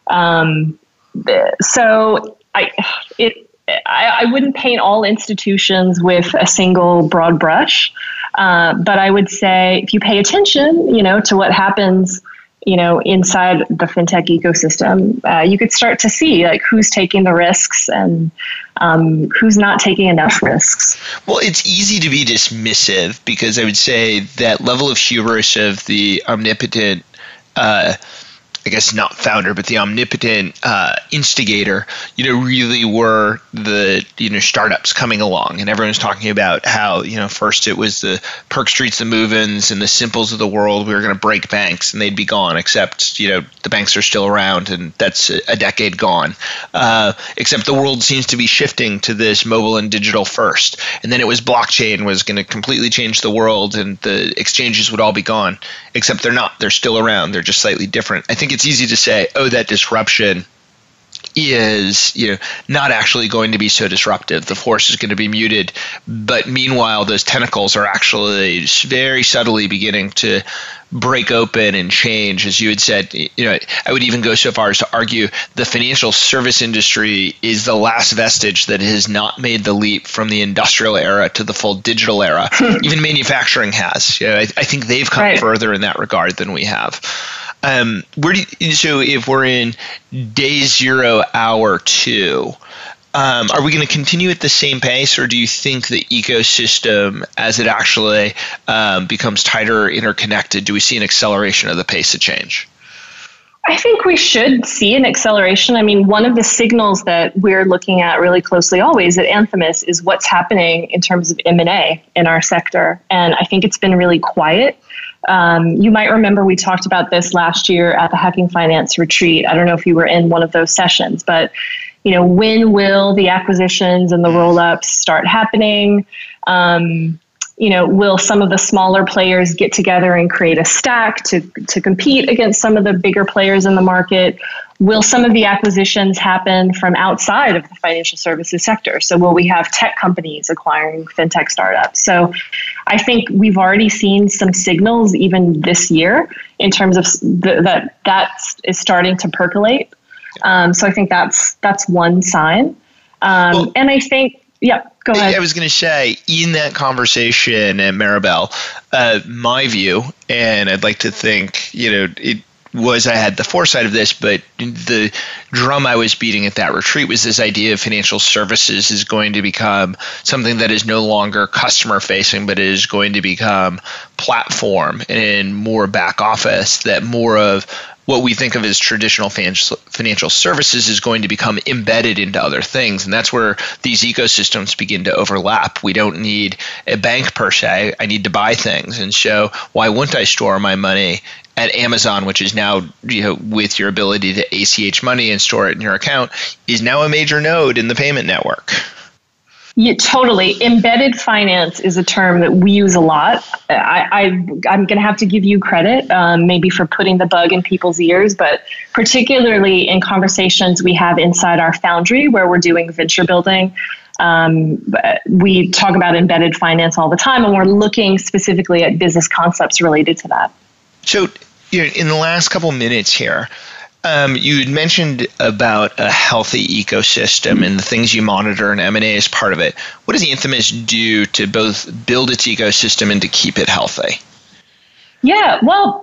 So I wouldn't paint all institutions with a single broad brush. But I would say if you pay attention, to what happens, inside the fintech ecosystem, you could start to see who's taking the risks and who's not taking enough risks. Well, it's easy to be dismissive because I would say that level of hubris of the omnipotent, I guess not founder, but the omnipotent instigator, really were the, startups coming along. And everyone's talking about how, first it was the Perk Streets, the Move-ins, and the Simples of the world. We were going to break banks and they'd be gone, except, the banks are still around and that's a decade gone. Except the world seems to be shifting to this mobile and digital first. And then it was blockchain was going to completely change the world and the exchanges would all be gone. Except they're not. They're still around. They're just slightly different. I think it's easy to say, that disruption is, not actually going to be so disruptive. The force is going to be muted. But meanwhile, those tentacles are actually very subtly beginning to break open and change. As you had said, I would even go so far as to argue the financial service industry is the last vestige that has not made the leap from the industrial era to the full digital era. Even manufacturing has. I think they've come further in that regard than we have. So if we're in day 0, hour 2, are we going to continue at the same pace, or do you think the ecosystem, as it actually becomes tighter, interconnected, do we see an acceleration of the pace of change? I think we should see an acceleration. One of the signals that we're looking at really closely always at Anthemis is what's happening in terms of M&A in our sector. And I think it's been really quiet. You might remember we talked about this last year at the Hacking Finance Retreat. I don't know if you were in one of those sessions, but when will the acquisitions and the roll-ups start happening? Will some of the smaller players get together and create a stack to compete against some of the bigger players in the market? Will some of the acquisitions happen from outside of the financial services sector? So will we have tech companies acquiring fintech startups? So I think we've already seen some signals even this year in terms of that is starting to percolate. So I think that's one sign. And I think, go ahead. I was going to say, in that conversation at Maribel, my view, and I'd like to think, it was I had the foresight of this, but the drum I was beating at that retreat was this idea of financial services is going to become something that is no longer customer facing, but is going to become platform and more back office, that more of what we think of as traditional financial services is going to become embedded into other things. And that's where these ecosystems begin to overlap. We don't need a bank per se. I need to buy things. And so why wouldn't I store my money at Amazon, which is now, with your ability to ACH money and store it in your account, is now a major node in the payment network? Yeah, totally. Embedded finance is a term that we use a lot. I'm going to have to give you credit, maybe for putting the bug in people's ears, but particularly in conversations we have inside our foundry where we're doing venture building. We talk about embedded finance all the time, and we're looking specifically at business concepts related to that. So, in the last couple minutes here, you had mentioned about a healthy ecosystem and the things you monitor, and M&A is part of it. What does Infamous do to both build its ecosystem and to keep it healthy? Yeah, well,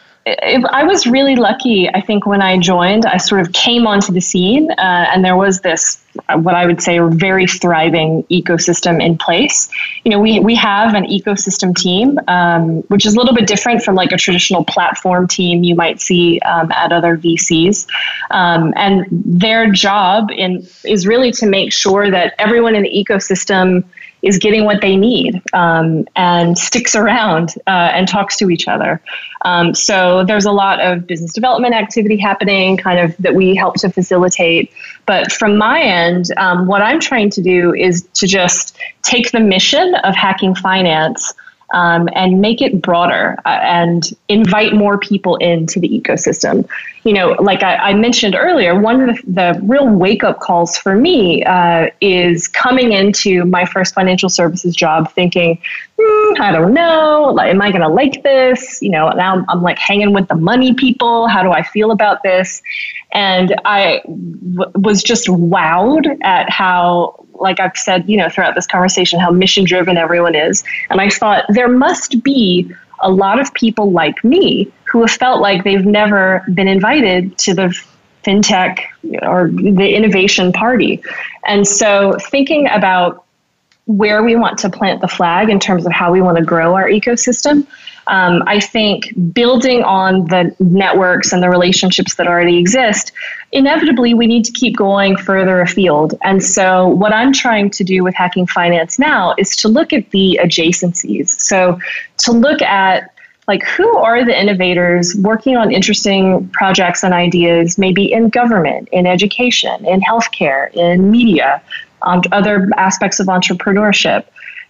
I was really lucky. I think when I joined, I sort of came onto the scene, and there was this, what I would say, a very thriving ecosystem in place. We have an ecosystem team, which is a little bit different from like a traditional platform team you might see at other VCs. And their job is really to make sure that everyone in the ecosystem is getting what they need and sticks around and talks to each other. So there's a lot of business development activity happening kind of that we help to facilitate. But from my end, what I'm trying to do is to just take the mission of Hacking Finance and make it broader and invite more people into the ecosystem. Like I mentioned earlier, one of the real wake-up calls for me is coming into my first financial services job thinking, I don't know, am I going to like this? Now I'm like hanging with the money people. How do I feel about this? And I was just wowed at how, like I've said, throughout this conversation, how mission-driven everyone is. And I thought there must be a lot of people like me who have felt like they've never been invited to the fintech or the innovation party. And so thinking about where we want to plant the flag in terms of how we want to grow our ecosystem, I think building on the networks and the relationships that already exist, inevitably we need to keep going further afield. And so what I'm trying to do with Hacking Finance now is to look at the adjacencies. So to look at like who are the innovators working on interesting projects and ideas, maybe in government, in education, in healthcare, in media, other aspects of entrepreneurship.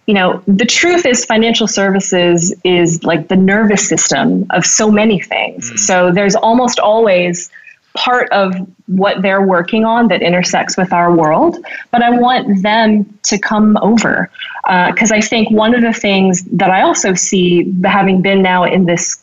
The truth is financial services is like the nervous system of so many things. So there's almost always part of what they're working on that intersects with our world, but I want them to come over because I think one of the things that I also see, having been now in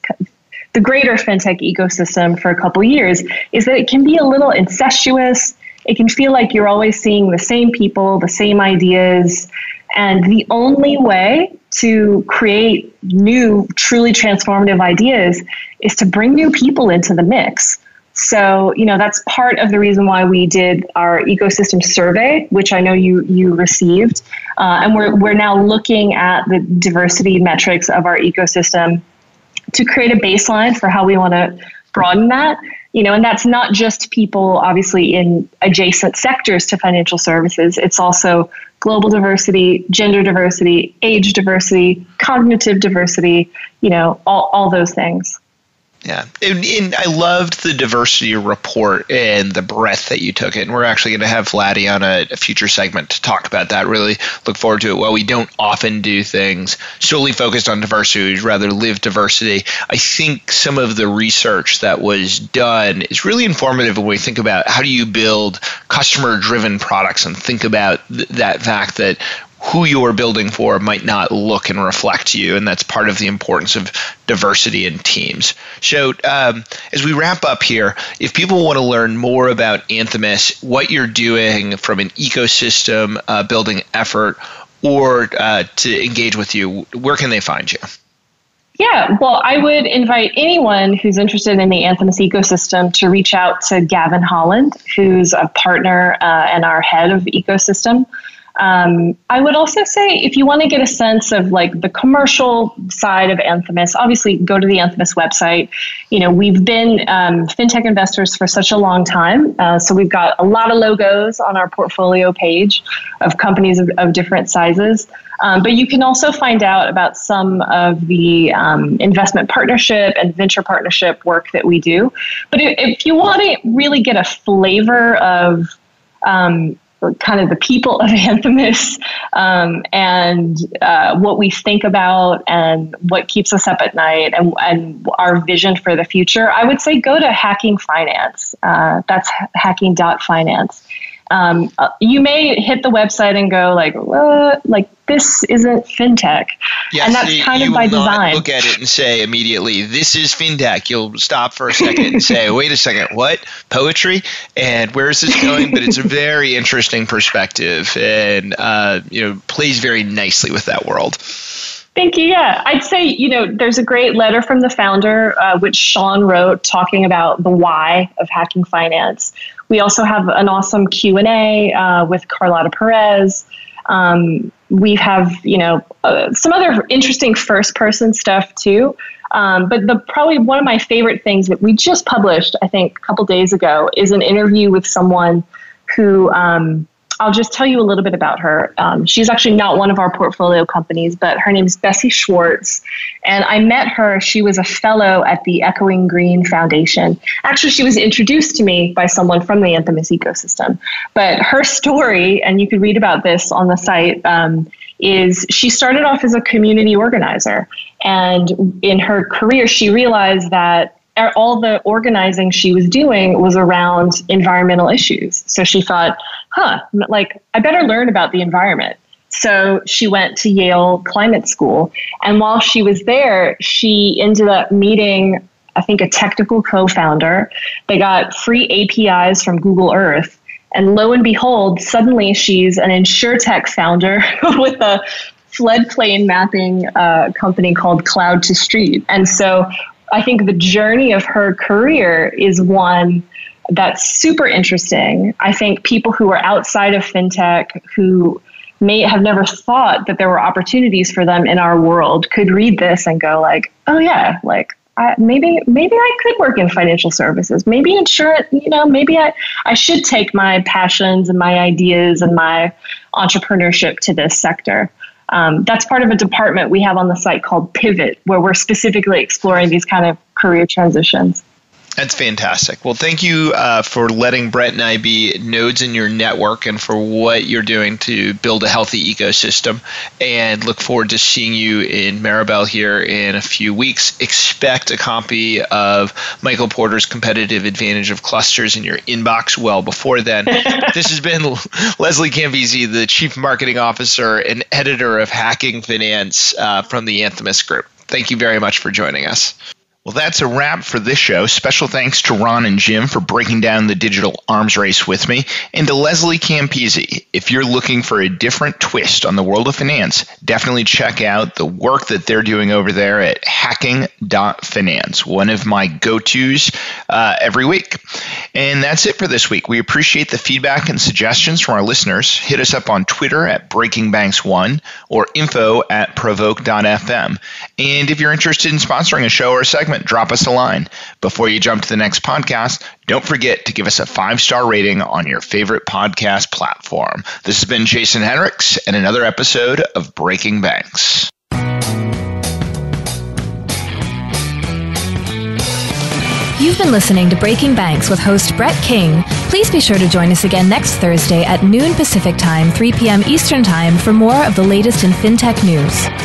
the greater fintech ecosystem for a couple of years, is that it can be a little incestuous. It can feel like you're always seeing the same people, the same ideas. And the only way to create new, truly transformative ideas is to bring new people into the mix. So, that's part of the reason why we did our ecosystem survey, which I know you received. And we're now looking at the diversity metrics of our ecosystem to create a baseline for how we want to broaden that. And that's not just people, obviously, in adjacent sectors to financial services. It's also global diversity, gender diversity, age diversity, cognitive diversity, all those things. Yeah. And I loved the diversity report and the breadth that you took it. And we're actually going to have Vladdy on a future segment to talk about that. Really look forward to it. While we don't often do things solely focused on diversity, we'd rather live diversity. I think some of the research that was done is really informative when we think about how do you build customer-driven products and think about that fact that who you're building for might not look and reflect you, and that's part of the importance of diversity in teams. So as we wrap up here, if people want to learn more about Anthemis, what you're doing from an ecosystem building effort, or to engage with you, where can they find you? Yeah, well, I would invite anyone who's interested in the Anthemis ecosystem to reach out to Gavin Holland, who's a partner and our head of ecosystem. I would also say if you want to get a sense of like the commercial side of Anthemis, obviously go to the Anthemis website. You know, we've been fintech investors for such a long time. So we've got a lot of logos on our portfolio page of companies of different sizes. But you can also find out about some of the investment partnership and venture partnership work that we do. But if you want to really get a flavor of kind of the people of Anthemis and what we think about and what keeps us up at night and our vision for the future, I would say go to Hacking Finance. That's hacking.finance. You may hit the website and go like, what? Like, this isn't fintech. Yes, and that's kind of by design. Look at it and say immediately, this is fintech. You'll stop for a second and say, wait a second, what? Poetry? And where is this going? But it's a very interesting perspective and plays very nicely with that world. Thank you. Yeah, I'd say, there's a great letter from the founder, which Sean wrote, talking about the why of Hacking Finance. We also have an awesome Q&A with Carlotta Perez. We have, some other interesting first-person stuff too. But probably one of my favorite things that we just published, I think, a couple days ago, is an interview with someone who I'll just tell you a little bit about her. She's actually not one of our portfolio companies, but her name's Bessie Schwartz. And I met her. She was a fellow at the Echoing Green Foundation. Actually, she was introduced to me by someone from the Anthemis ecosystem. But her story, and you can read about this on the site, is she started off as a community organizer. And in her career, she realized that all the organizing she was doing was around environmental issues. So she thought, I better learn about the environment. So she went to Yale Climate School. And while she was there, she ended up meeting, I think, a technical co-founder. They got free APIs from Google Earth. And lo and behold, suddenly she's an InsurTech founder with a floodplain mapping company called Cloud to Street. And so I think the journey of her career is one that's super interesting. I think people who are outside of fintech, who may have never thought that there were opportunities for them in our world, could read this and go like, oh yeah, like maybe I could work in financial services, maybe insurance, maybe I should take my passions and my ideas and my entrepreneurship to this sector. That's part of a department we have on the site called Pivot, where we're specifically exploring these kind of career transitions. That's fantastic. Well, thank you for letting Brett and I be nodes in your network and for what you're doing to build a healthy ecosystem, and look forward to seeing you in Maribel here in a few weeks. Expect a copy of Michael Porter's Competitive Advantage of Clusters in your inbox well before then. This has been Leslie Campisi, the Chief Marketing Officer and Editor of Hacking Finance from the Anthemis Group. Thank you very much for joining us. Well, that's a wrap for this show. Special thanks to Ron and Jim for breaking down the digital arms race with me, and to Leslie Campisi. If you're looking for a different twist on the world of finance, definitely check out the work that they're doing over there at hacking.finance, one of my go-tos every week. And that's it for this week. We appreciate the feedback and suggestions from our listeners. Hit us up on Twitter at BreakingBanks1 or info@provoke.fm. And if you're interested in sponsoring a show or a segment, drop us a line. Before you jump to the next podcast, don't forget to give us a 5-star rating on your favorite podcast platform. This has been Jason Henricks and another episode of Breaking Banks. You've been listening to Breaking Banks with host Brett King. Please be sure to join us again next Thursday at noon Pacific Time, 3 p.m. Eastern Time for more of the latest in fintech news.